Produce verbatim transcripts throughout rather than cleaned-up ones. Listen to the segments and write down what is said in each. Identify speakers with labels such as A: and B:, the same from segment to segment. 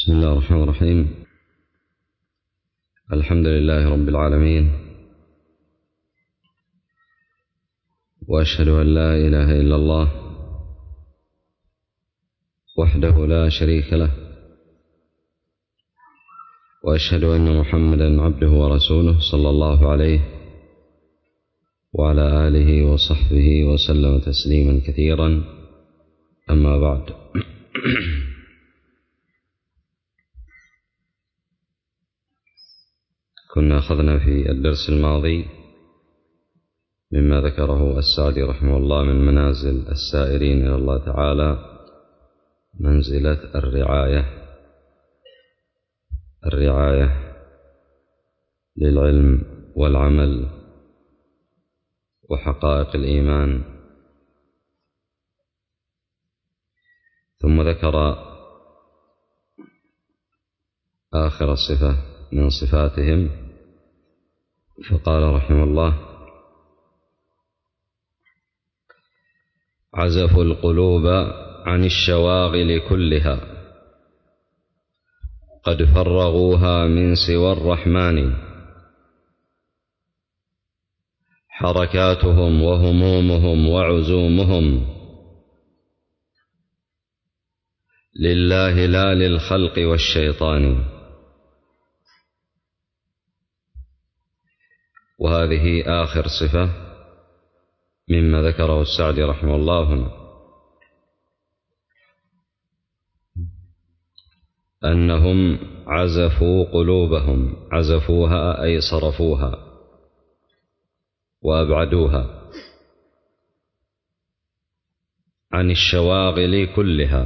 A: بسم الله الرحمن الرحيم. الحمد لله رب العالمين، وأشهد أن لا إله إلا الله وحده لا شريك له، وأشهد أن محمدا عبده ورسوله صلى الله عليه وعلى آله وصحبه وسلم تسليما كثيرا. أما بعد، كنا أخذنا في الدرس الماضي مما ذكره السعدي رحمه الله من منازل السائرين إلى الله تعالى منزلة الرعاية الرعاية للعلم والعمل وحقائق الإيمان، ثم ذكر آخر صفة من صفاتهم فقال رحمه الله: عزفوا القلوب عن الشواغل كلها، قد فرغوها من سوى الرحمن، حركاتهم وهمومهم وعزومهم لله لا للخلق والشيطان. وهذه آخر صفة مما ذكره السعدي رحمه الله هنا، أنهم عزفوا قلوبهم، عزفوها أي صرفوها وأبعدوها عن الشواغل كلها،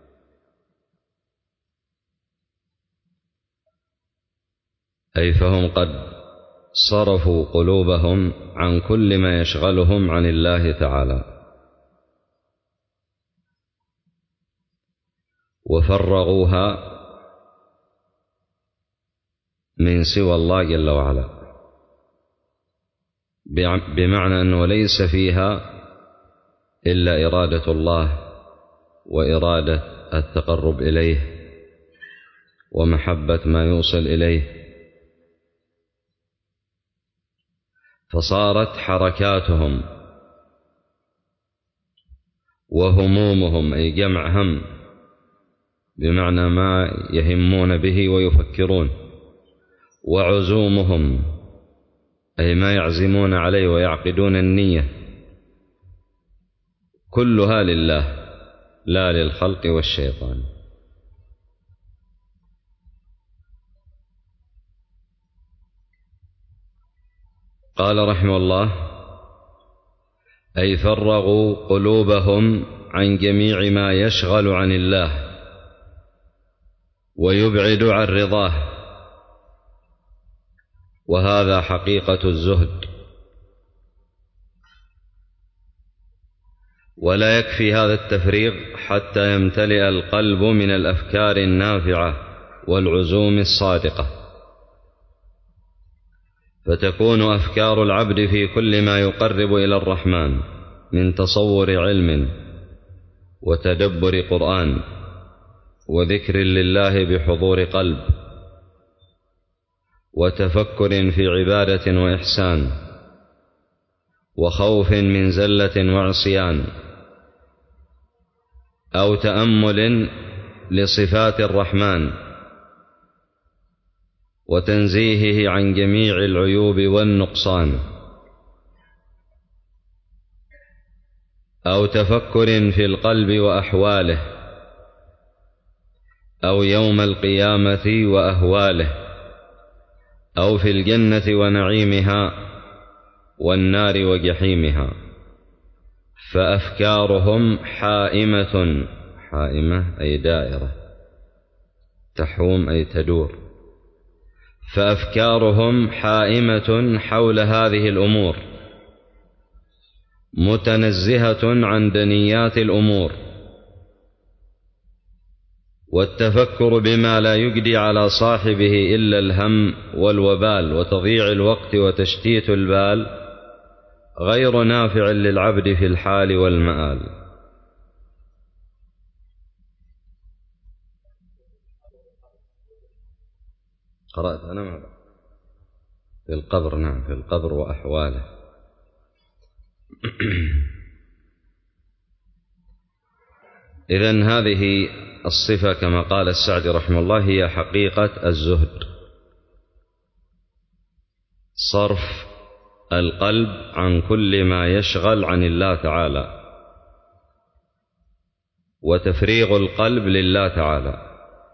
A: أي فهم قد صرفوا قلوبهم عن كل ما يشغلهم عن الله تعالى، وفرغوها من سوى الله جل وعلا، بمعنى أنه ليس فيها إلا إرادة الله وإرادة التقرب إليه ومحبة ما يوصل إليه، فصارت حركاتهم وهمومهم أي جمع هم، بمعنى ما يهمون به ويفكرون، وعزومهم أي ما يعزمون عليه ويعقدون النية، كلها لله لا للخلق والشيطان. قال رحمه الله: أي فرغوا قلوبهم عن جميع ما يشغل عن الله ويبعد عن رضاه، وهذا حقيقة الزهد. ولا يكفي هذا التفريغ حتى يمتلئ القلب من الأفكار النافعة والعزوم الصادقة، فتكون أفكار العبد في كل ما يقرب إلى الرحمن من تصور علم وتدبر قرآن وذكر لله بحضور قلب وتفكر في عبادة وإحسان وخوف من زلة وعصيان، أو تأمل لصفات الرحمن وتنزيهه عن جميع العيوب والنقصان، أو تفكر في القلب وأحواله، أو يوم القيامة وأهواله، أو في الجنة ونعيمها والنار وجحيمها، فأفكارهم حائمة، حائمة أي دائرة، تحوم أي تدور، فأفكارهم حائمة حول هذه الأمور، متنزهة عن دنيات الأمور، والتفكر بما لا يجدي على صاحبه إلا الهم والوبال وتضييع الوقت وتشتيت البال غير نافع للعبد في الحال والمآل. قرأت أنا ما في القبر. نعم، في القبر وأحواله. إذن هذه الصفة كما قال السعدي رحمه الله هي حقيقة الزهد، صرف القلب عن كل ما يشغل عن الله تعالى، وتفريغ القلب لله تعالى،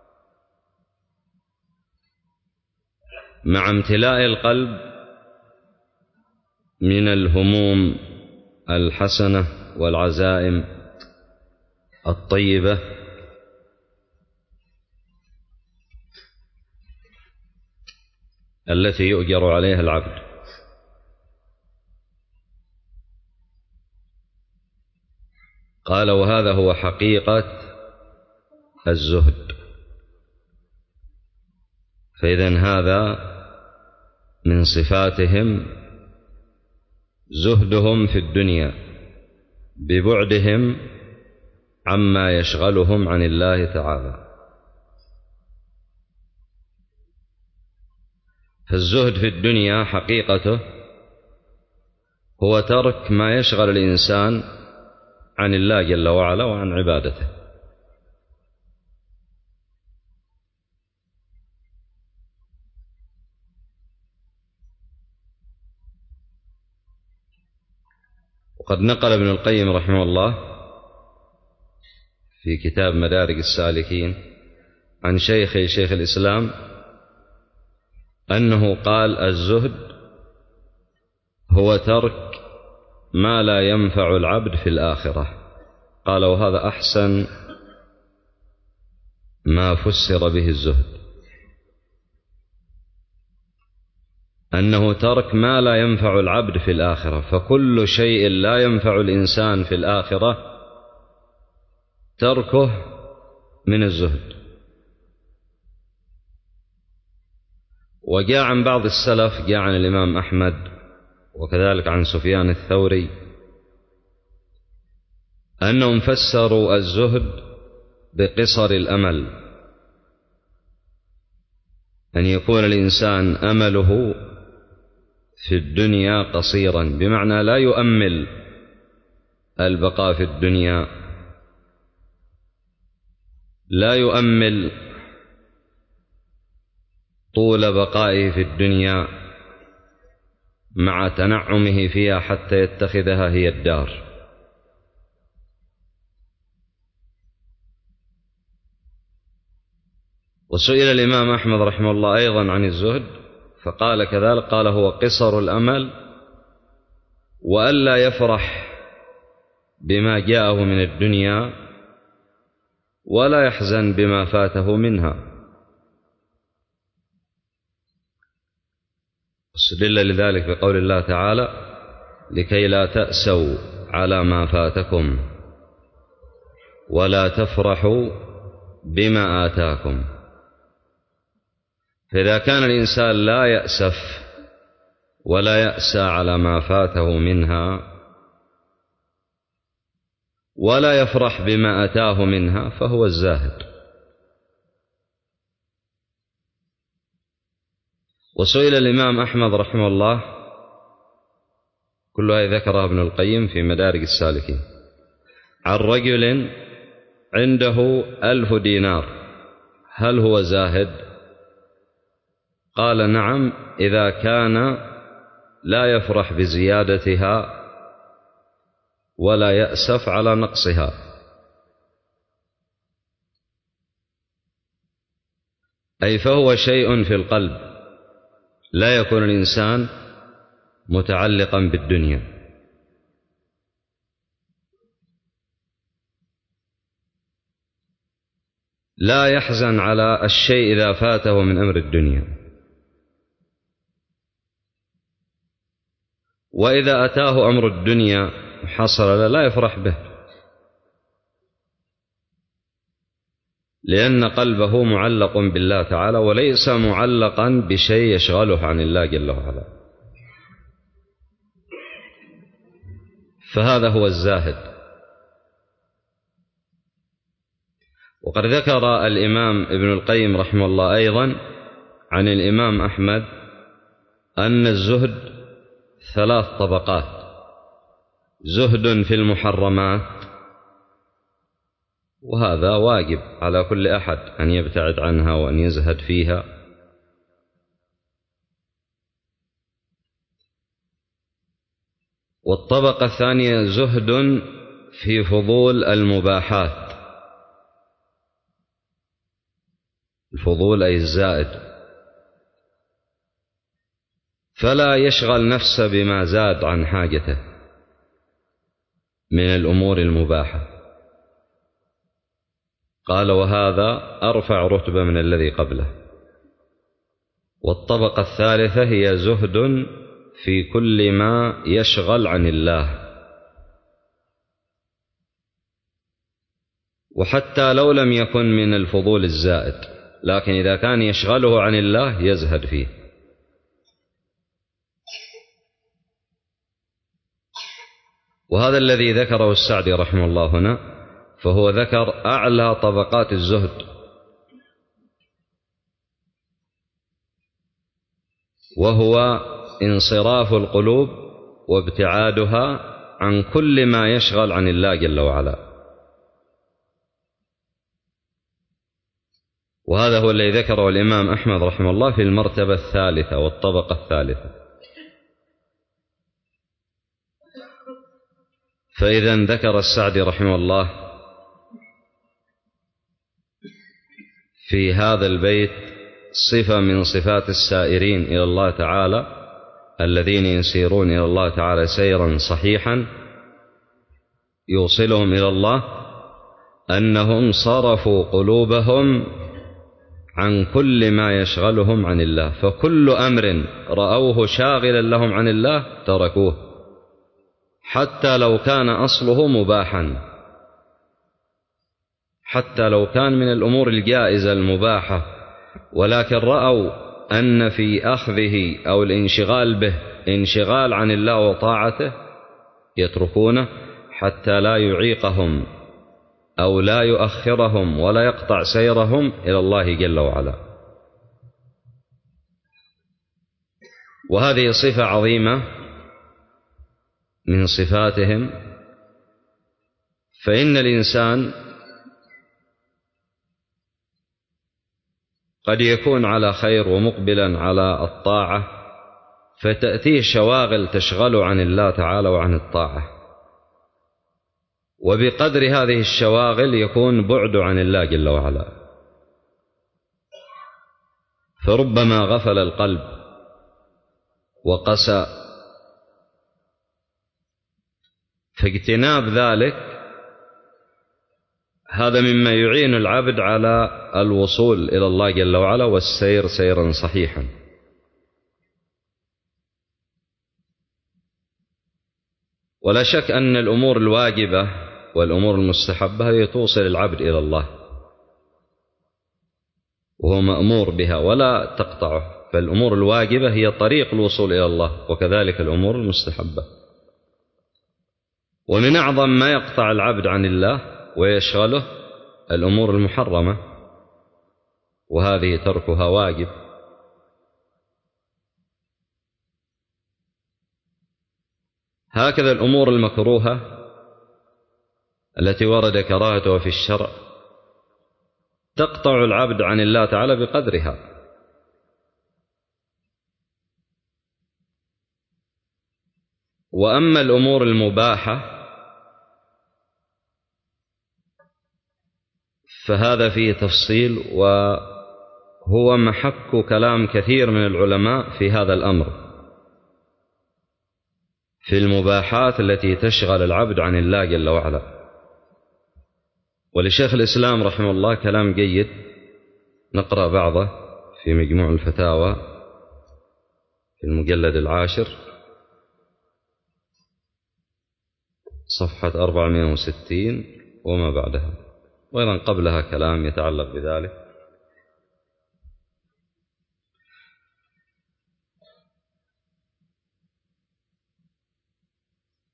A: مع امتلاء القلب من الهموم الحسنة والعزائم الطيبة التي يؤجر عليها العبد. قال: وهذا هو حقيقة الزهد. فإذن هذا من صفاتهم زهدهم في الدنيا ببعدهم عما يشغلهم عن الله تعالى. فالزهد في الدنيا حقيقته هو ترك ما يشغل الإنسان عن الله جل وعلا وعن عبادته. وقد نقل ابن القيم رحمه الله في كتاب مدارج السالكين عن شيخ شيخ الإسلام أنه قال: الزهد هو ترك ما لا ينفع العبد في الآخرة. قال: وهذا أحسن ما فسر به الزهد، أنه ترك ما لا ينفع العبد في الآخرة. فكل شيء لا ينفع الإنسان في الآخرة تركه من الزهد. وجاء عن بعض السلف، جاء عن الإمام أحمد وكذلك عن سفيان الثوري، أنهم فسروا الزهد بقصر الأمل، أن يكون الإنسان أمله في الدنيا قصيرا، بمعنى لا يؤمل البقاء في الدنيا، لا يؤمل طول بقائه في الدنيا مع تنعمه فيها حتى يتخذها هي الدار. وسئل الإمام أحمد رحمه الله أيضا عن الزهد فقال كذلك، قال: هو قصر الأمل وألا يفرح بما جاءه من الدنيا ولا يحزن بما فاته منها. استدل لذلك بقول الله تعالى: لكي لا تأسوا على ما فاتكم ولا تفرحوا بما آتاكم. فإذا كان الإنسان لا يأسف ولا يأسى على ما فاته منها ولا يفرح بما أتاه منها فهو الزاهد. وسئل الإمام أحمد رحمه الله، كلها ذكرها ابن القيم في مدارج السالكين، عن رجل عنده ألف دينار هل هو زاهد؟ قال: نعم، إذا كان لا يفرح بزيادتها ولا يأسف على نقصها. أي فهو شيء في القلب، لا يكون الإنسان متعلقا بالدنيا. لا يحزن على الشيء إذا فاته من أمر الدنيا، وإذا أتاه أمر الدنيا حصل له لا يفرح به، لأن قلبه معلق بالله تعالى وليس معلقا بشيء يشغله عن الله جل وعلا. فهذا هو الزاهد. وقد ذكر الإمام ابن القيم رحمه الله أيضا عن الإمام أحمد أن الزهد ثلاث طبقات: زهد في المحرمات، وهذا واجب على كل أحد أن يبتعد عنها وأن يزهد فيها. والطبقة الثانية زهد في فضول المباحات، الفضول أي الزائد، فلا يشغل نفسه بما زاد عن حاجته من الأمور المباحة. قال: وهذا أرفع رتبة من الذي قبله. والطبقة الثالثة هي زهد في كل ما يشغل عن الله، وحتى لو لم يكن من الفضول الزائد، لكن إذا كان يشغله عن الله يزهد فيه. وهذا الذي ذكره السعدي رحمه الله هنا، فهو ذكر أعلى طبقات الزهد، وهو انصراف القلوب وابتعادها عن كل ما يشغل عن الله جل وعلا. وهذا هو الذي ذكره الإمام أحمد رحمه الله في المرتبة الثالثة والطبقة الثالثة. فإذا ذكر السعدي رحمه الله في هذا البيت صفة من صفات السائرين إلى الله تعالى الذين يسيرون إلى الله تعالى سيرا صحيحا يوصلهم إلى الله، أنهم صرفوا قلوبهم عن كل ما يشغلهم عن الله، فكل أمر رأوه شاغلا لهم عن الله تركوه، حتى لو كان أصله مباحا، حتى لو كان من الأمور الجائزة المباحة، ولكن رأوا أن في أخذه أو الانشغال به انشغال عن الله وطاعته يتركونه، حتى لا يعيقهم أو لا يؤخرهم ولا يقطع سيرهم إلى الله جل وعلا. وهذه صفة عظيمة من صفاتهم. فإن الإنسان قد يكون على خير ومقبلا على الطاعة، فتأتيه شواغل تشغله عن الله تعالى وعن الطاعة، وبقدر هذه الشواغل يكون بعد عن الله جل وعلا، فربما غفل القلب وقسى. فاجتناب ذلك هذا مما يعين العبد على الوصول إلى الله جل وعلا والسير سيرا صحيحا. ولا شك أن الأمور الواجبة والأمور المستحبة هي توصل العبد إلى الله، وهو مأمور بها ولا تقطعه، فالأمور الواجبة هي طريق الوصول إلى الله، وكذلك الأمور المستحبة. ومن أعظم ما يقطع العبد عن الله ويشغله الأمور المحرمة، وهذه تركها واجب. هكذا الأمور المكروهة التي ورد كراهتها في الشرع تقطع العبد عن الله تعالى بقدرها. وأما الأمور المباحة فهذا فيه تفصيل، وهو محك كلام كثير من العلماء في هذا الأمر، في المباحات التي تشغل العبد عن الله جل وعلا. ولشيخ الإسلام رحمه الله كلام جيد، نقرأ بعضه في مجموع الفتاوى في المجلد العاشر صفحة أربعمائة وستين وما بعدها، وأيضا قبلها كلام يتعلق بذلك.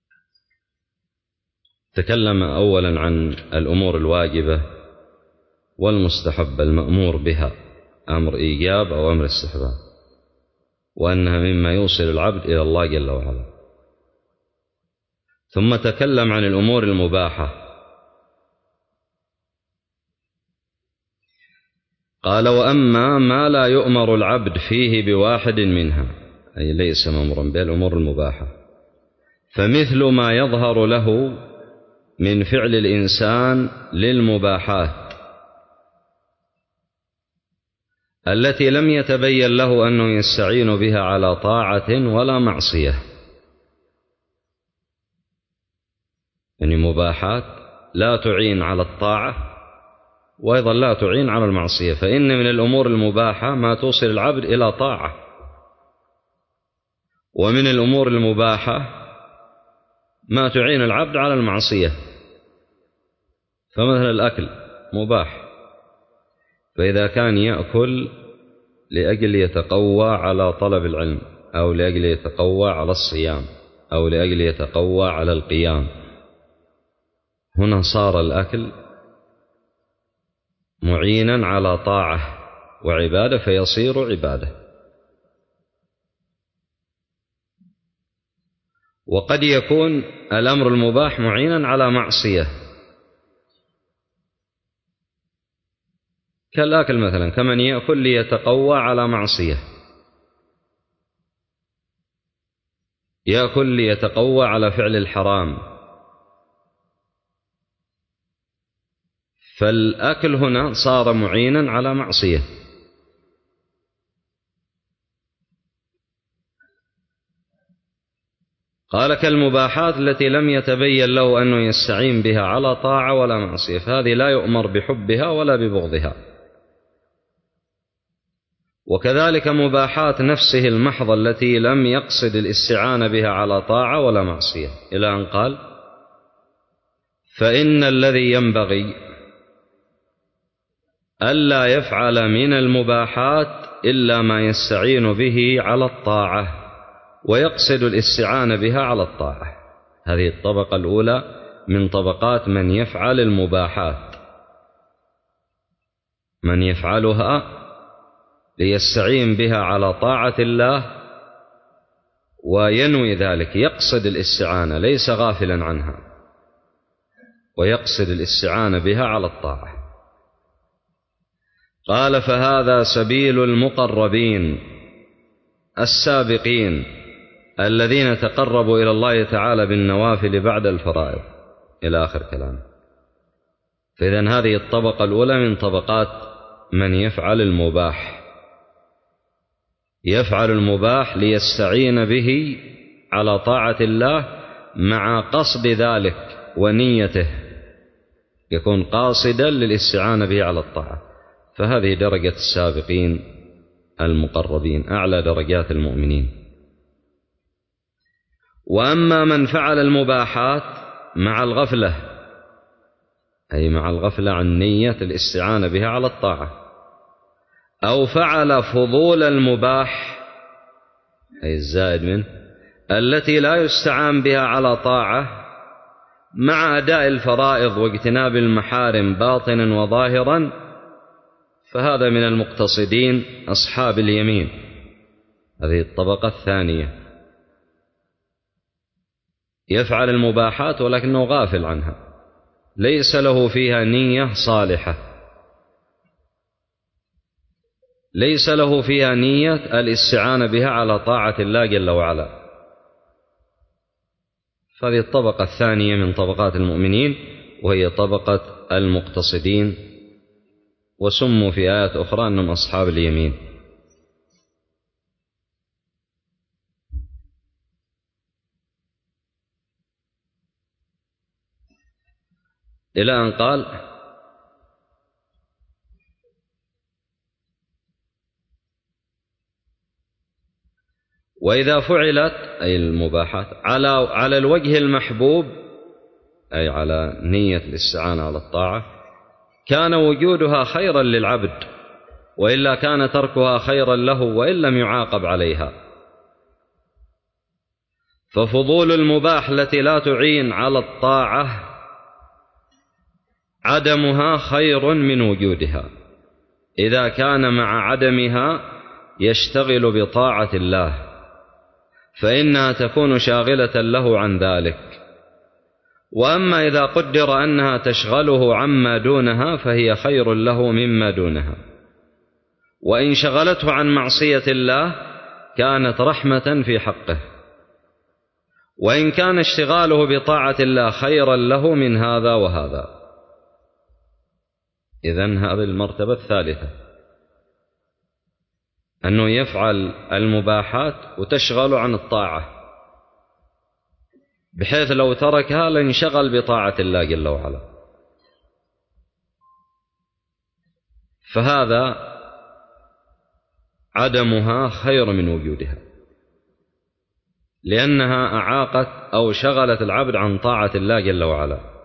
A: تكلم أولا عن الأمور الواجبة والمستحب المأمور بها أمر إيجاب أو أمر استحباب، وأنها مما يوصل العبد إلى الله جل وعلا. ثم تكلم عن الأمور المباحة، قال: وأما ما لا يؤمر العبد فيه بواحد منها، أي ليس مأمورا به الأمور المباحة، فمثل ما يظهر له من فعل الإنسان للمباحات التي لم يتبين له أنه يستعين بها على طاعة ولا معصية، يعني مباحات لا تعين على الطاعة وأيضا لا تعين على المعصية، فإن من الأمور المباحة ما توصل العبد إلى طاعة، ومن الأمور المباحة ما تعين العبد على المعصية. فمثل الأكل مباح، فإذا كان يأكل لأجل يتقوى على طلب العلم، أو لأجل يتقوى على الصيام، أو لأجل يتقوى على القيام، هنا صار الأكل معينا على طاعة وعبادة فيصير عبادة. وقد يكون الأمر المباح معينا على معصية، كالأكل مثلا، كمن يأكل ليتقوى على معصية، يأكل ليتقوى على فعل الحرام، فالأكل هنا صار معينا على معصية. قال: كالمباحات التي لم يتبين له أنه يستعين بها على طاعة ولا معصية، فهذه لا يؤمر بحبها ولا ببغضها. وكذلك مباحات نفسه المحضة التي لم يقصد الاستعانة بها على طاعة ولا معصية، إلى أن قال: فإن الذي ينبغي ألا يفعل من المباحات إلا ما يستعين به على الطاعة ويقصد الاستعانة بها على الطاعة. هذه الطبقة الأولى من طبقات من يفعل المباحات، من يفعلها ليستعين بها على طاعة الله وينوي ذلك، يقصد الاستعانة ليس غافلا عنها، ويقصد الاستعانة بها على الطاعة. قال: فهذا سبيل المقربين السابقين الذين تقربوا إلى الله تعالى بالنوافل بعد الفرائض، إلى آخر كلام. فإذن هذه الطبقة الأولى من طبقات من يفعل المباح، يفعل المباح ليستعين به على طاعة الله مع قصد ذلك ونيته، يكون قاصدا للاستعانة به على الطاعة، فهذه درجة السابقين المقربين، أعلى درجات المؤمنين. وأما من فعل المباحات مع الغفلة، أي مع الغفلة عن نية الاستعانة بها على الطاعة، أو فعل فضول المباح، أي الزائد منه، التي لا يستعان بها على طاعة، مع أداء الفرائض واجتناب المحارم باطنا وظاهرا، فهذا من المقتصدين أصحاب اليمين. هذه الطبقة الثانية، يفعل المباحات ولكنه غافل عنها، ليس له فيها نية صالحة، ليس له فيها نية الاستعانة بها على طاعة الله جل وعلا. فهذه الطبقة الثانية من طبقات المؤمنين، وهي طبقة المقتصدين، وسموا في آيات أخرى أنهم أصحاب اليمين. إلى أن قال: وإذا فعلت، أي المباحات، على على الوجه المحبوب، أي على نية الاستعانة على الطاعة، كان وجودها خيرا للعبد، وإلا كان تركها خيرا له وإن لم يعاقب عليها. ففضول المباح التي لا تعين على الطاعة عدمها خير من وجودها إذا كان مع عدمها يشتغل بطاعة الله، فإنها تكون شاغلة له عن ذلك. وأما إذا قدر أنها تشغله عما دونها فهي خير له مما دونها، وإن شغلته عن معصية الله كانت رحمة في حقه، وإن كان اشتغاله بطاعة الله خيرا له من هذا وهذا. إذن هذه المرتبة الثالثة، أنه يفعل المباحات وتشغل عن الطاعة، بحيث لو تركها لانشغل بطاعة الله جل وعلا. فهذا عدمها خير من وجودها، لأنها أعاقت أو شغلت العبد عن طاعة الله جل وعلا.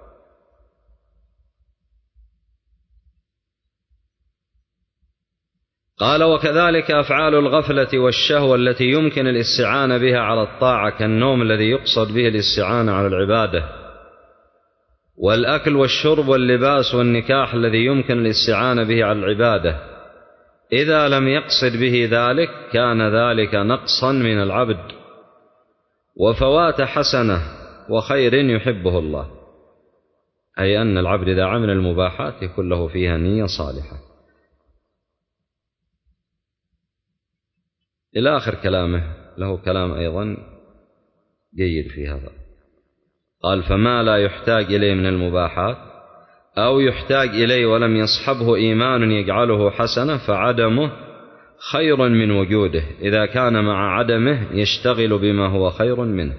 A: قال: وكذلك أفعال الغفلة والشهوة التي يمكن الاستعانة بها على الطاعة، كالنوم الذي يقصد به الاستعانة على العبادة، والأكل والشرب واللباس والنكاح الذي يمكن الاستعانة به على العبادة، إذا لم يقصد به ذلك كان ذلك نقصا من العبد وفوات حسنة وخير يحبه الله، أي أن العبد إذا عمل المباحات يكون له فيها نية صالحة. إلى آخر كلامه، له كلام أيضا جيد في هذا. قال: فما لا يحتاج إليه من المباحات أو يحتاج إليه ولم يصحبه إيمان يجعله حسنة فعدمه خير من وجوده إذا كان مع عدمه يشتغل بما هو خير منه.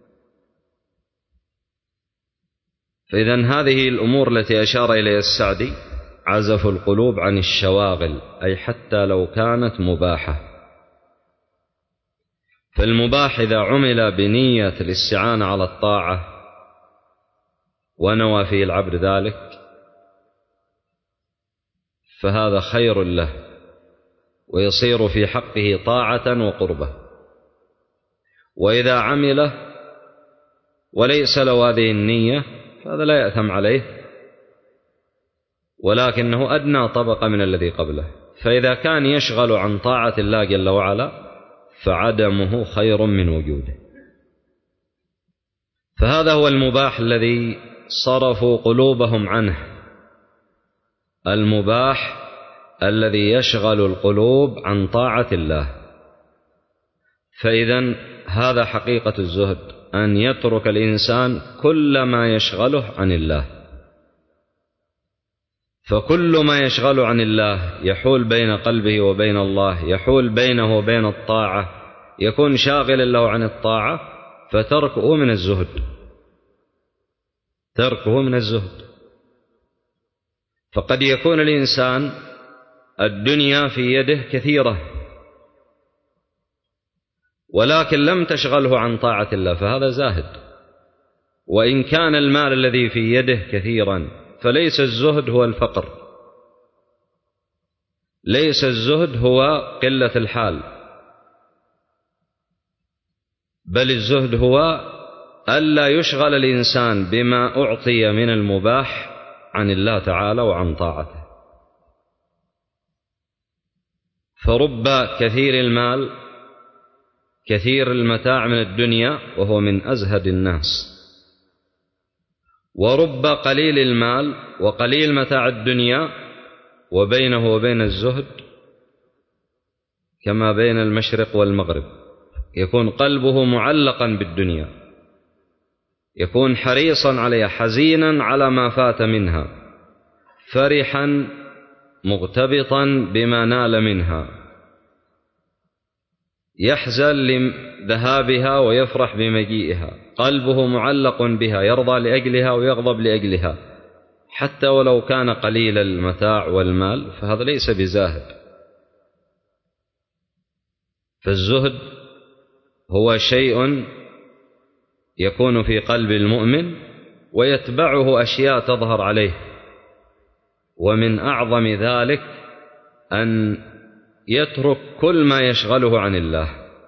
A: فإذن هذه الأمور التي أشار إليها السعدي عزف القلوب عن الشواغل، أي حتى لو كانت مباحة. فالمباح إذا عمل بنية الاستعانة على الطاعة ونوى فيه العبد ذلك فهذا خير له، ويصير في حقه طاعة وقربة. وإذا عمله وليس له هذه النية فهذا لا يأثم عليه، ولكنه أدنى طبقة من الذي قبله. فإذا كان يشغل عن طاعة الله جل وعلا فعدمه خير من وجوده. فهذا هو المباح الذي صرفوا قلوبهم عنه، المباح الذي يشغل القلوب عن طاعة الله. فإذن هذا حقيقة الزهد، أن يترك الإنسان كل ما يشغله عن الله. فكل ما يشغل عن الله يحول بين قلبه وبين الله، يحول بينه وبين الطاعة، يكون شاغلا له عن الطاعة، فتركه من الزهد، تركه من الزهد. فقد يكون الإنسان الدنيا في يده كثيرة ولكن لم تشغله عن طاعة الله، فهذا زاهد. وإن كان المال الذي في يده كثيرا فليس الزهد هو الفقر، ليس الزهد هو قلة الحال، بل الزهد هو ألا يشغل الإنسان بما أعطي من المباح عن الله تعالى وعن طاعته. فرب كثير المال كثير المتاع من الدنيا وهو من أزهد الناس، ورب قليل المال وقليل متاع الدنيا وبينه وبين الزهد كما بين المشرق والمغرب، يكون قلبه معلقا بالدنيا، يكون حريصا عليها، حزينا على ما فات منها، فرحا مغتبطا بما نال منها، يحزن لذهابها ويفرح بمجيئها، قلبه معلق بها، يرضى لأجلها ويغضب لأجلها، حتى ولو كان قليل المتاع والمال، فهذا ليس بزاهد. فالزهد هو شيء يكون في قلب المؤمن ويتبعه أشياء تظهر عليه، ومن أعظم ذلك أن يترك كل ما يشغله عن الله،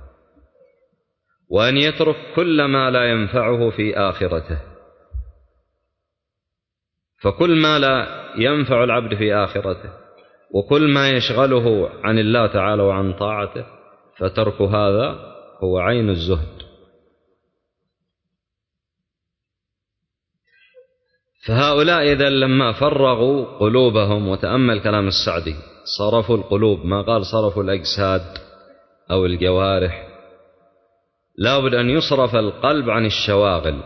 A: وأن يترك كل ما لا ينفعه في آخرته. فكل ما لا ينفع العبد في آخرته وكل ما يشغله عن الله تعالى وعن طاعته فترك هذا هو عين الزهد. فهؤلاء إذا لما فرغوا قلوبهم، وتأمل كلام السعدي، صرفوا القلوب، ما قال صرفوا الأجساد أو الجوارح، لا بد أن يصرف القلب عن الشواغل،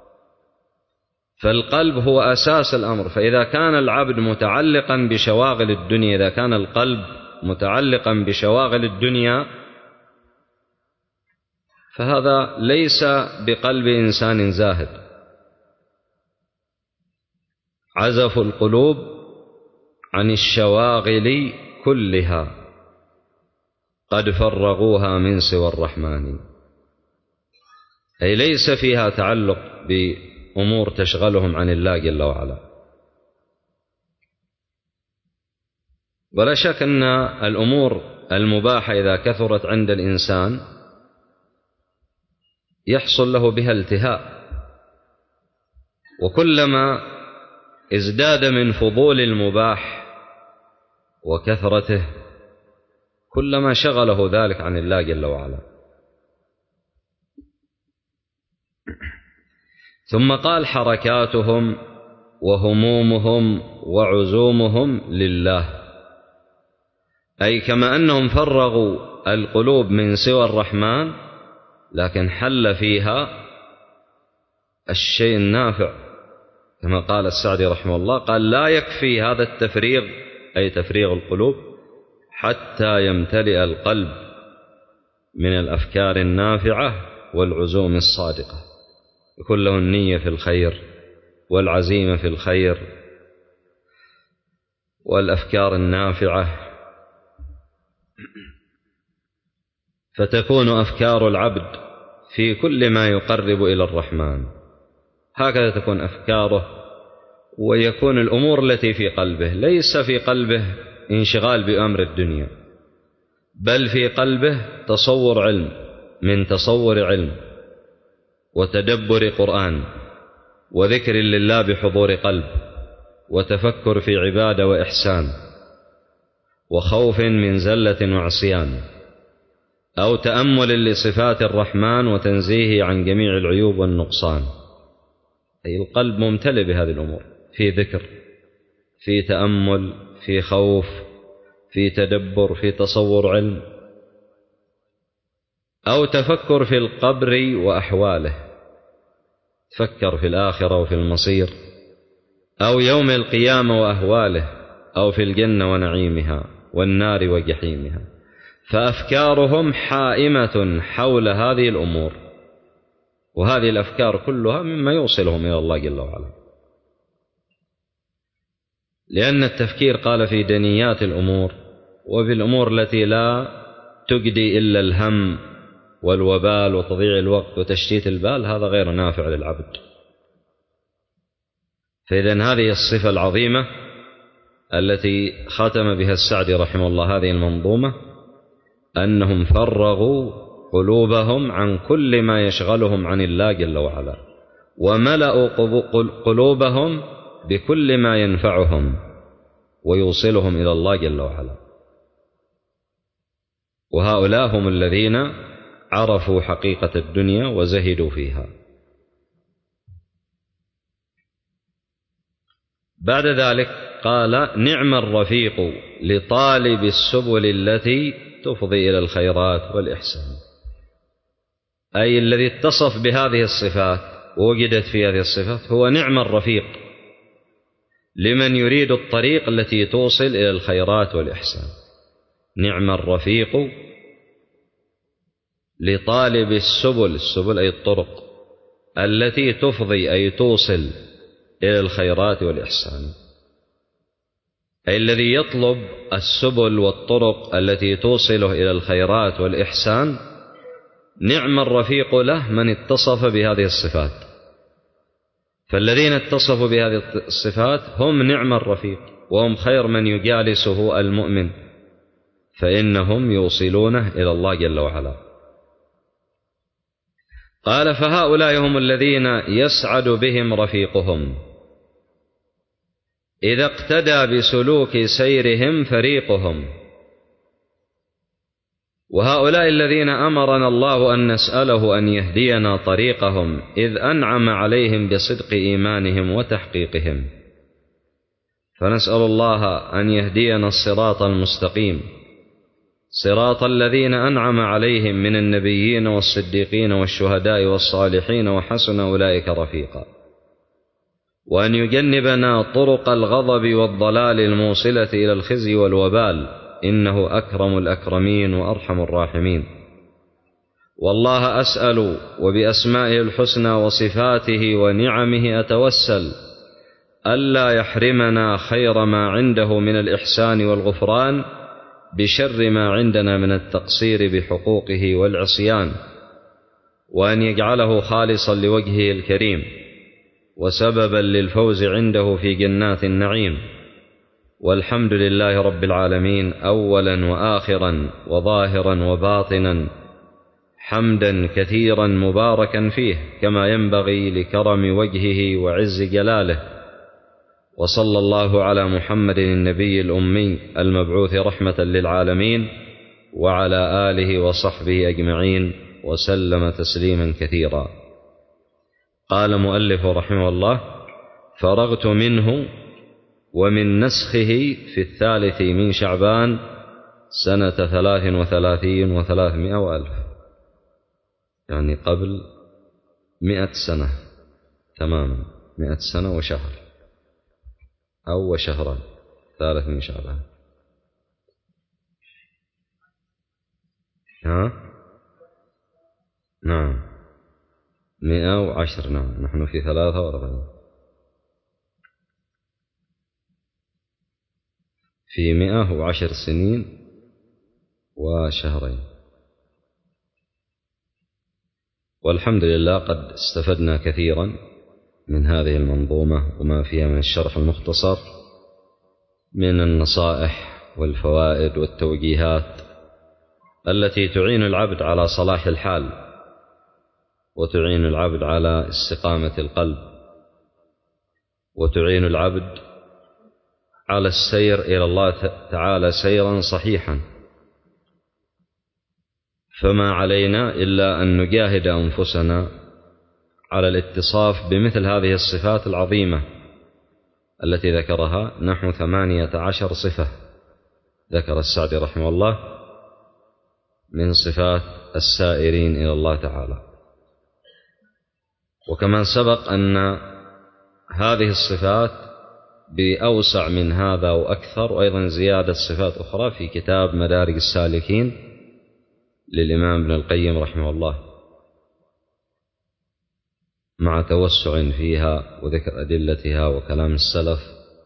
A: فالقلب هو أساس الأمر. فإذا كان العبد متعلقا بشواغل الدنيا، إذا كان القلب متعلقا بشواغل الدنيا فهذا ليس بقلب إنسان زاهد. عزفوا القلوب عن الشواغل كلها قد فرغوها من سوى الرحمن، أي ليس فيها تعلق بأمور تشغلهم عن الله جل وعلا. ولا شك أن الأمور المباحة إذا كثرت عند الإنسان يحصل له بها التهاء، وكلما ازداد من فضول المباح وكثرته كلما شغله ذلك عن الله جل وعلا. ثم قال حركاتهم وهمومهم وعزومهم لله، أي كما أنهم فرغوا القلوب من سوى الرحمن لكن حل فيها الشيء النافع، كما قال السعدي رحمه الله، قال لا يكفي هذا التفريغ أي تفريغ القلوب حتى يمتلئ القلب من الأفكار النافعة والعزوم الصادقة، يكون له النية في الخير والعزيمة في الخير والأفكار النافعة، فتكون أفكار العبد في كل ما يقرب إلى الرحمن، هكذا تكون أفكاره، ويكون الأمور التي في قلبه ليس في قلبه انشغال بأمر الدنيا، بل في قلبه تصور علم من تصور علم وتدبر قرآن وذكر لله بحضور قلب وتفكر في عبادة وإحسان وخوف من زلة وعصيان، أو تأمل لصفات الرحمن وتنزيهه عن جميع العيوب والنقصان. أي القلب ممتلئ بهذه الأمور، في ذكر، في تأمل، في خوف، في تدبر، في تصور علم، أو تفكر في القبر وأحواله، تفكر في الآخرة وفي المصير، أو يوم القيامة وأهواله، أو في الجنة ونعيمها والنار وجحيمها. فأفكارهم حائمة حول هذه الأمور، وهذه الأفكار كلها مما يوصلهم إلى الله جل وعلا، لأن التفكير قال في دنيات الأمور وفي الأمور التي لا تجدي إلا الهم والوبال وتضييع الوقت وتشتيت البال، هذا غير نافع للعبد. فإذن هذه الصفة العظيمة التي ختم بها السعدي رحمه الله هذه المنظومة، أنهم فرغوا قلوبهم عن كل ما يشغلهم عن الله جل وعلا، وملأوا قلوبهم بكل ما ينفعهم ويوصلهم إلى الله جل وعلا. وهؤلاء هم الذين عرفوا حقيقة الدنيا وزهدوا فيها. بعد ذلك قال نعم الرفيق لطالب السبل التي تفضي إلى الخيرات والإحسان، أي الذي اتصف بهذه الصفات ووجدت في هذه الصفات هو نعم الرفيق لمن يريد الطريق التي توصل إلى الخيرات والإحسان. نعم الرفيق لطالب السبل، السبل أي الطرق التي تفضي أي توصل إلى الخيرات والإحسان، أي الذي يطلب السبل والطرق التي توصله إلى الخيرات والإحسان. نعم الرفيق له من اتصف بهذه الصفات، فالذين اتصفوا بهذه الصفات هم نعم الرفيق، وهم خير من يجالسه المؤمن، فإنهم يوصلونه إلى الله جل وعلا. قال فهؤلاء هم الذين يسعد بهم رفيقهم، إذا اقتدى بسلوك سيرهم فريقهم. وهؤلاء الذين أمرنا الله أن نسأله أن يهدينا طريقهم إذ أنعم عليهم بصدق إيمانهم وتحقيقهم، فنسأل الله أن يهدينا الصراط المستقيم، صراط الذين أنعم عليهم من النبيين والصديقين والشهداء والصالحين وحسن أولئك رفيقا، وأن يجنبنا طرق الغضب والضلال الموصلة إلى الخزي والوبال، إنه أكرم الأكرمين وأرحم الراحمين. والله أسأل وبأسمائه الحسنى وصفاته ونعمه أتوسل ألا يحرمنا خير ما عنده من الإحسان والغفران بشر ما عندنا من التقصير بحقوقه والعصيان، وأن يجعله خالصا لوجهه الكريم وسببا للفوز عنده في جنات النعيم. والحمد لله رب العالمين أولا وآخرا وظاهرا وباطنا، حمدا كثيرا مباركا فيه كما ينبغي لكرم وجهه وعز جلاله. وصلى الله على محمد النبي الأمي المبعوث رحمة للعالمين وعلى آله وصحبه أجمعين وسلم تسليما كثيرا. قال مؤلف رحمه الله: فرغت منه ومن نسخه في الثالث من شعبان سنة ثلاث وثلاثين وثلاثمائة وألف، يعني قبل مئة سنة تماما، مئة سنة وشهر أو وشهران، ثالث من شعبان. ها؟ نعم مئة وعشر، نعم نحن في ثلاثة وأربعين، في مئة وعشر سنين وشهرين. والحمد لله قد استفدنا كثيرا من هذه المنظومة وما فيها من الشرح المختصر من النصائح والفوائد والتوجيهات التي تعين العبد على صلاح الحال وتعين العبد على استقامة القلب وتعين العبد على السير إلى الله تعالى سيرا صحيحا. فما علينا إلا أن نجاهد أنفسنا على الاتصاف بمثل هذه الصفات العظيمة التي ذكرها، نحو ثمانية عشر صفة ذكر السعدي رحمه الله من صفات السائرين إلى الله تعالى. وكما سبق أن هذه الصفات بأوسع من هذا وأكثر، وأيضا زيادة صفات أخرى في كتاب مدارج السالكين للإمام ابن القيم رحمه الله، مع توسع فيها وذكر أدلتها وكلام السلف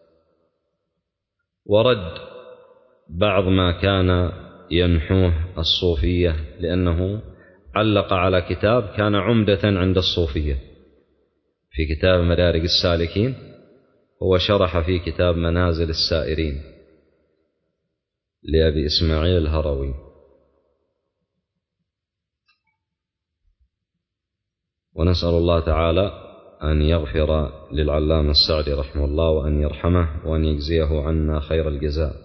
A: ورد بعض ما كان ينحوه الصوفية، لأنه علق على كتاب كان عمدة عند الصوفية في كتاب مدارج السالكين، هو شرح في كتاب منازل السائرين لأبي إسماعيل الهروي. ونسأل الله تعالى أن يغفر للعلامة السعدي رحمه الله وأن يرحمه وأن يجزيه عنا خير الجزاء.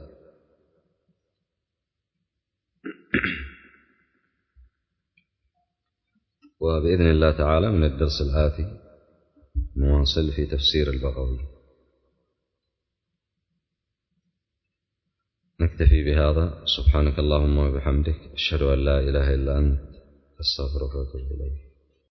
A: وبإذن الله تعالى من الدرس الآتي نواصل في تفسير البغوي. نكتفي بهذا. سبحانك اللهم وبحمدك، أشهد أن لا إله إلا أنت، أستغفرك وأتوب إليك.